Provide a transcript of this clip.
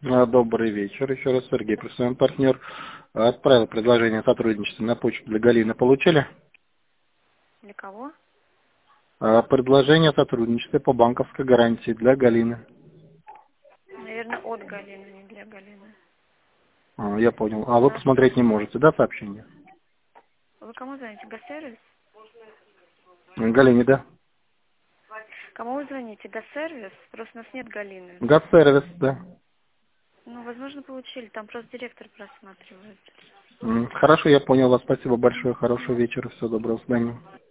Добрый вечер. Еще раз Сергей, профессиональный партнер. Отправил предложение о сотрудничестве на почту для Галины. Получили? Для кого? Предложение о сотрудничестве по банковской гарантии для Галины. Наверное, от Галины, не для Галины. Я понял. А У вы нас... посмотреть не можете, да, сообщение? Вы кому звоните? Госервис? Галине, да? Кому вы звоните? Госервис? Просто у нас нет Галины. Газсервис, да. Ну, возможно, получили. Там просто директор просматривает. Хорошо, я понял вас. Спасибо большое. Хорошего Мгм. вечера. Всего доброго. До свидания.